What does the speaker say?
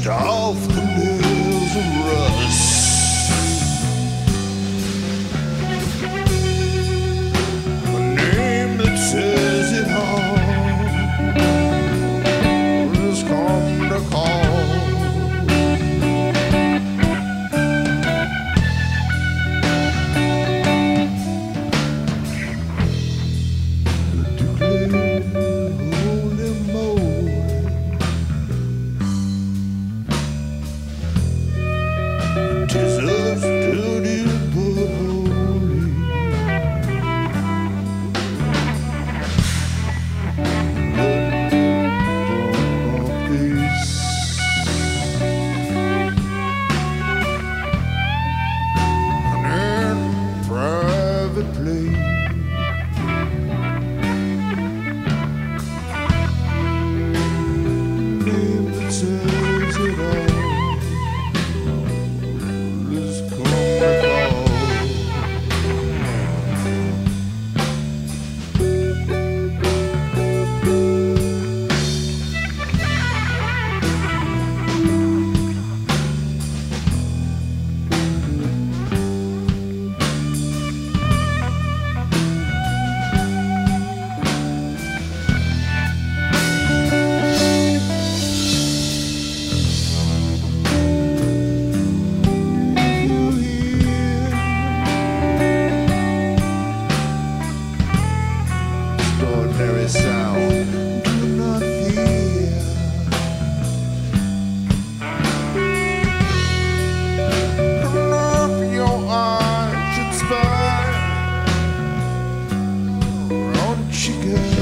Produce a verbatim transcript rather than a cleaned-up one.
off the nails of rust. A name that says it all has come to call. Tis a sturdy but holy, blood on our face. And in private place, name that says it all. Extraordinary sound, do not fear. Enough your eyes should spy around chicken.